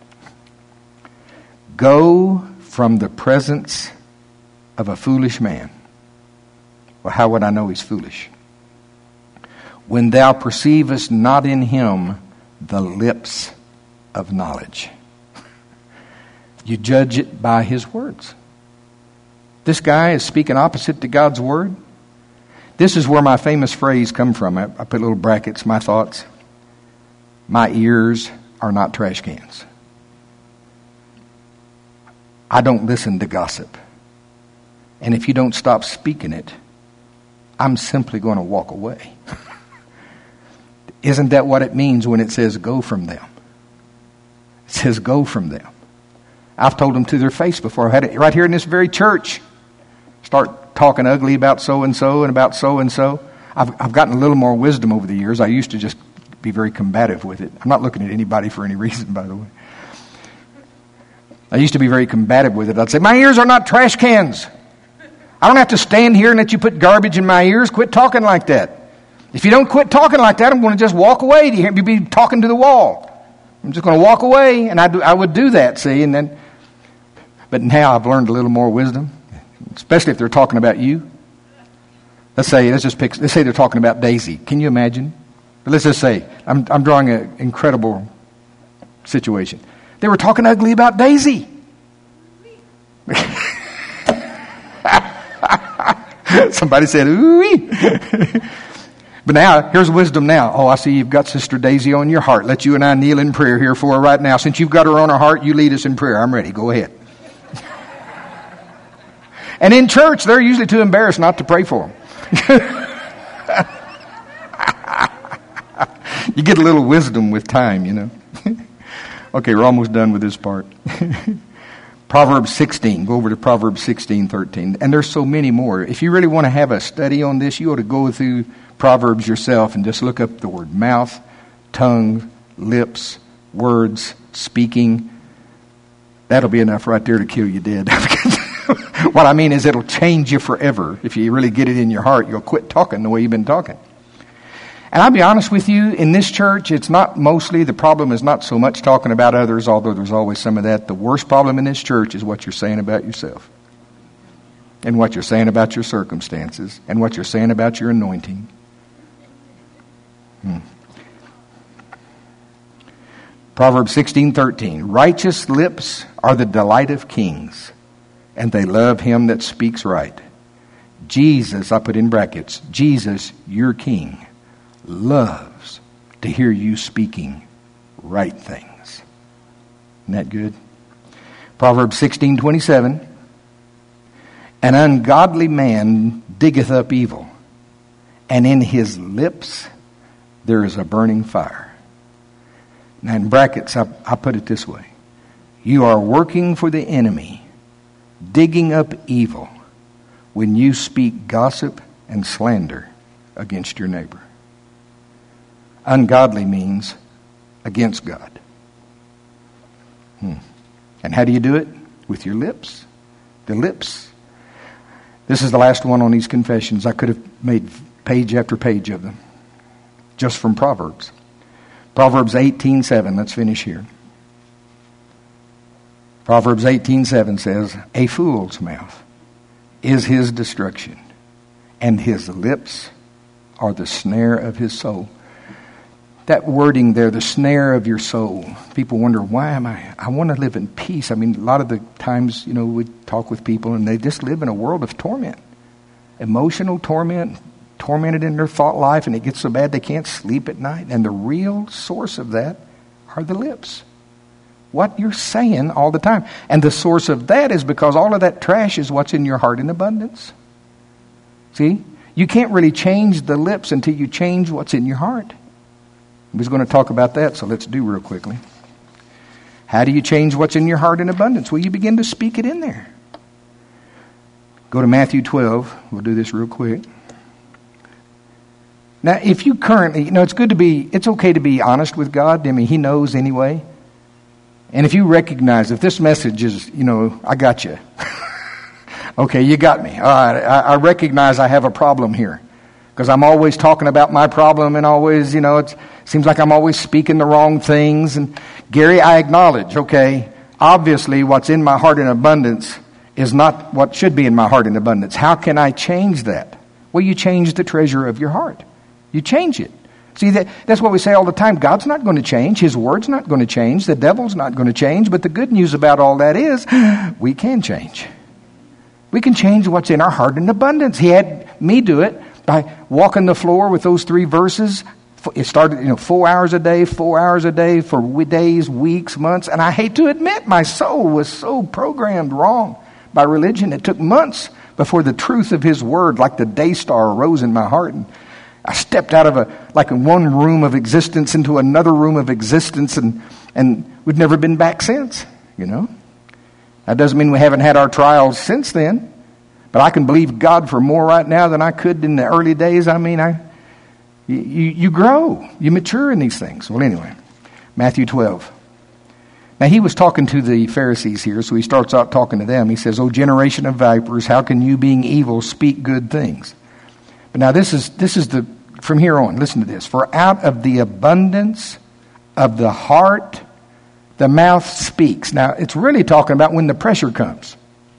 Go from the presence of a foolish man. Well, how would I know he's foolish? When thou perceivest not in him the lips of knowledge. You judge it by his words. This guy is speaking opposite to God's word. This is where my famous phrase come from. I, I put little brackets, my thoughts. My ears are not trash cans. I don't listen to gossip. And if you don't stop speaking it, I'm simply going to walk away. Isn't that what it means when it says go from them? It says go from them. I've told them to their face before. I've had it right here in this very church. Start talking ugly about so-and-so and about so-and-so. I've, I've gotten a little more wisdom over the years. I used to just be very combative with it. I'm not looking at anybody for any reason, by the way. I used to be very combative with it. I'd say, my ears are not trash cans. I don't have to stand here and let you put garbage in my ears. Quit talking like that. If you don't quit talking like that, I'm going to just walk away. You'll be talking to the wall. I'm just going to walk away, and I, do, I would do that, see. And then, but now I've learned a little more wisdom, especially if they're talking about you. Let's say, let's just pick, let's say they're talking about Daisy. Can you imagine? But let's just say, I'm, I'm drawing an incredible situation. They were talking ugly about Daisy. Somebody said, ooh-wee. But now, here's wisdom now. Oh, I see you've got Sister Daisy on your heart. Let you and I kneel in prayer here for her right now. Since you've got her on our heart, you lead us in prayer. I'm ready. Go ahead. And in church, they're usually too embarrassed not to pray for them. You get a little wisdom with time, you know. Okay, we're almost done with this part. Proverbs sixteen. Go over to Proverbs sixteen, thirteen. And there's so many more. If you really want to have a study on this, you ought to go through Proverbs yourself and just look up the word mouth, tongue, lips, words, speaking. That'll be enough right there to kill you dead. What I mean is it'll change you forever. If you really get it in your heart, you'll quit talking the way you've been talking. And I'll be honest with you, in this church, it's not mostly, the problem is not so much talking about others, although there's always some of that. The worst problem in this church is what you're saying about yourself. And what you're saying about your circumstances. And what you're saying about your anointing. Hmm. Proverbs sixteen thirteen. Righteous lips are the delight of kings, and they love him that speaks right. Jesus, I put in brackets, Jesus, your king, loves to hear you speaking right things. Isn't that good? Proverbs sixteen twenty-seven. An ungodly man diggeth up evil, and in his lips there is a burning fire. Now in brackets, I, I put it this way. You are working for the enemy, digging up evil, when you speak gossip and slander against your neighbor. Ungodly means against God. Hmm. And how do you do it? With your lips. The lips. This is the last one on these confessions. I could have made page after page of them. Just from Proverbs. Proverbs eighteen seven. Let's finish here. Proverbs eighteen seven says, a fool's mouth is his destruction, and his lips are the snare of his soul. That wording there, the snare of your soul. People wonder, why am I? I want to live in peace. I mean, a lot of the times, you know, we talk with people and they just live in a world of torment. Emotional torment, tormented in their thought life, and it gets so bad they can't sleep at night. And the real source of that are the lips. What you're saying all the time. And the source of that is because all of that trash is what's in your heart in abundance. See? You can't really change the lips until you change what's in your heart. We was going to talk about that, so let's do real quickly. How do you change what's in your heart in abundance? Well, you begin to speak it in there. Go to Matthew twelve. We'll do this real quick. Now, if you currently, you know, it's good to be, it's okay to be honest with God. I mean, He knows anyway. And if you recognize, if this message is, you know, I got you. Okay, you got me. All right, I, I recognize I have a problem here. Because I'm always talking about my problem and always, you know, it seems like I'm always speaking the wrong things. And Gary, I acknowledge, okay, obviously what's in my heart in abundance is not what should be in my heart in abundance. How can I change that? Well, you change the treasure of your heart. You change it. See, that, that's what we say all the time. God's not going to change. His word's not going to change. The devil's not going to change. But the good news about all that is we can change. We can change what's in our heart in abundance. He had me do it by walking the floor with those three verses. It started, you know, four hours a day, four hours a day for days, weeks, months. And I hate to admit, my soul was so programmed wrong by religion. It took months before the truth of His word, like the day star, arose in my heart. And I stepped out of a, like in one room of existence into another room of existence, and, and we've never been back since, you know. That doesn't mean we haven't had our trials since then. But I can believe God for more right now than I could in the early days. I mean, I, you, you grow. You mature in these things. Well, anyway, Matthew twelve. Now, he was talking to the Pharisees here, so he starts out talking to them. He says, O generation of vipers, how can you, being evil, speak good things? But now, this is this is the, from here on, listen to this. For out of the abundance of the heart, the mouth speaks. Now, it's really talking about when the pressure comes.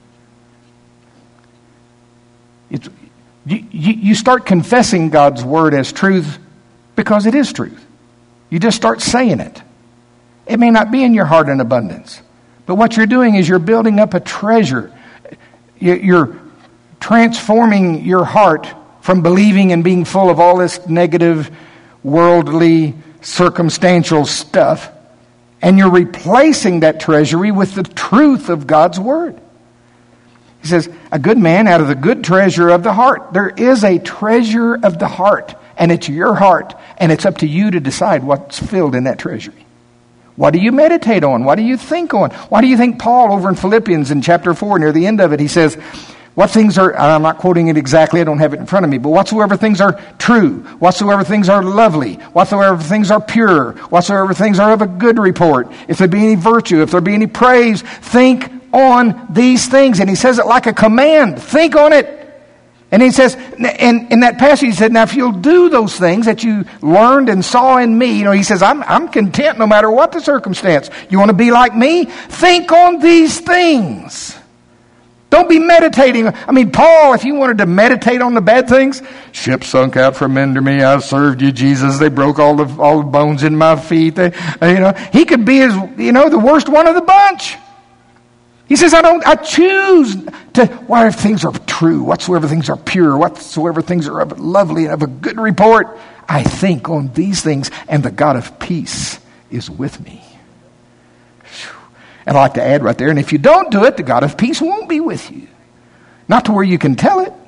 It's, you, you, you start confessing God's word as truth because it is truth. You just start saying it. It may not be in your heart in abundance, but what you're doing is you're building up a treasure. You're transforming your heart from believing and being full of all this negative, worldly, circumstantial stuff, and you're replacing that treasury with the truth of God's word. He says, a good man out of the good treasure of the heart. There is a treasure of the heart, and it's your heart, and it's up to you to decide what's filled in that treasury. What do you meditate on? What do you think on? Why do you think Paul over in Philippians in chapter four, near the end of it, he says, what things are, I'm not quoting it exactly, I don't have it in front of me, but whatsoever things are true, whatsoever things are lovely, whatsoever things are pure, whatsoever things are of a good report, if there be any virtue, if there be any praise, think on these things. And he says it like a command. Think on it. And he says, and in that passage, he said, now if you'll do those things that you learned and saw in me, you know, he says, I'm, I'm content no matter what the circumstance. You want to be like me? Think on these things. Don't be meditating. I mean, Paul, if you wanted to meditate on the bad things, ship sunk out from under me. I served you, Jesus. They broke all the, all the bones in my feet. They, you know, he could be as, you know, the worst one of the bunch. He says, I don't, I choose to, whatever things are true, whatsoever things are pure, whatsoever things are of lovely and of a good report, I think on these things, and the God of peace is with me. And I like to add right there, and if you don't do it, the God of peace won't be with you. Not to where you can tell it.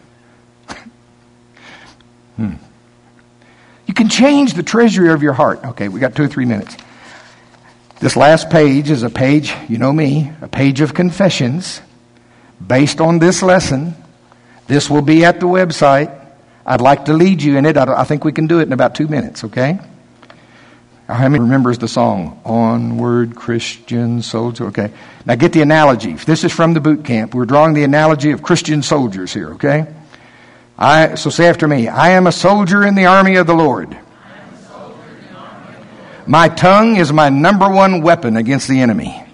hmm. You can change the treasury of your heart. Okay, we got two or three minutes. This last page is a page, you know me, a page of confessions based on this lesson. This will be at the website. I'd like to lead you in it. I think we can do it in about two minutes, okay? How many remembers the song, Onward Christian Soldier? Okay. Now get the analogy. This is from the boot camp. We're drawing the analogy of Christian soldiers here, okay? I, so say after me, I am a soldier in the army of the Lord. My tongue is my number one weapon against the enemy.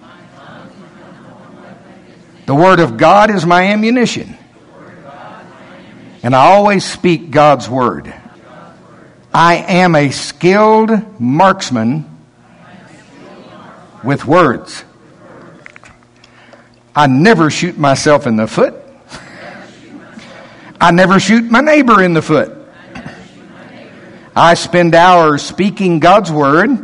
The Word of God is my ammunition. And I always speak God's Word. I am a skilled marksman with words. I never shoot myself in the foot. I never shoot my neighbor in the foot. I spend hours speaking God's Word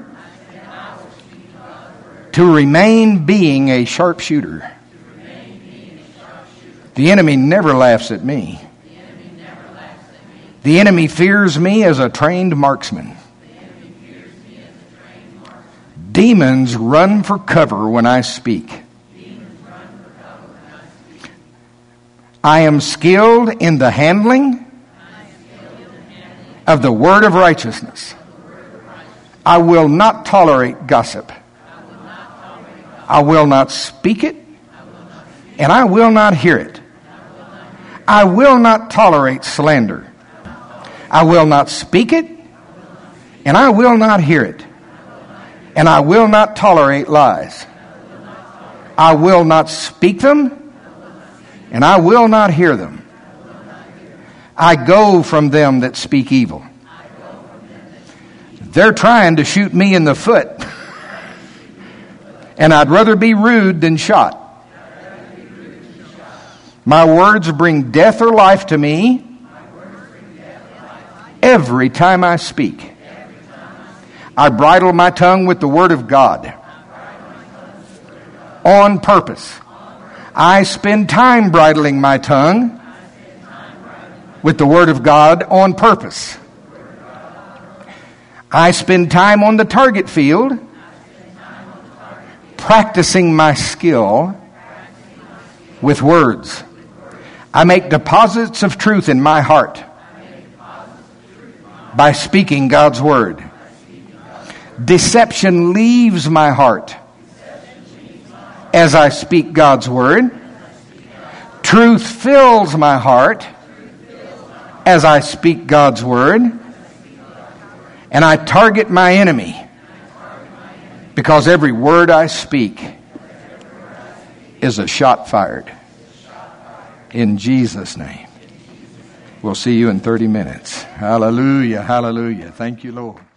to remain being a sharpshooter. The enemy never laughs at me. The enemy fears me as a trained marksman. Demons run for cover when I speak. I am skilled in the handling of the word of righteousness. I will not tolerate gossip. I will not speak it, and I will not hear it. I will not tolerate slander. I will not speak it, and I will not hear it. And I will not tolerate lies. I will not speak them, and I will not hear them. I go from them that speak evil. They're trying to shoot me in the foot, and I'd rather be rude than shot. My words bring death or life to me every time I speak. I bridle my tongue with the Word of God on purpose. I spend time bridling my tongue with the Word of God on purpose. I spend time on the target field practicing my skill with words. I make deposits of truth in my heart by speaking God's Word. Deception leaves my heart as I speak God's Word. Truth fills my heart as I speak God's Word. And I target my enemy because every word I speak is a shot fired. In Jesus' name. We'll see you in thirty minutes. Hallelujah, hallelujah. Thank you, Lord.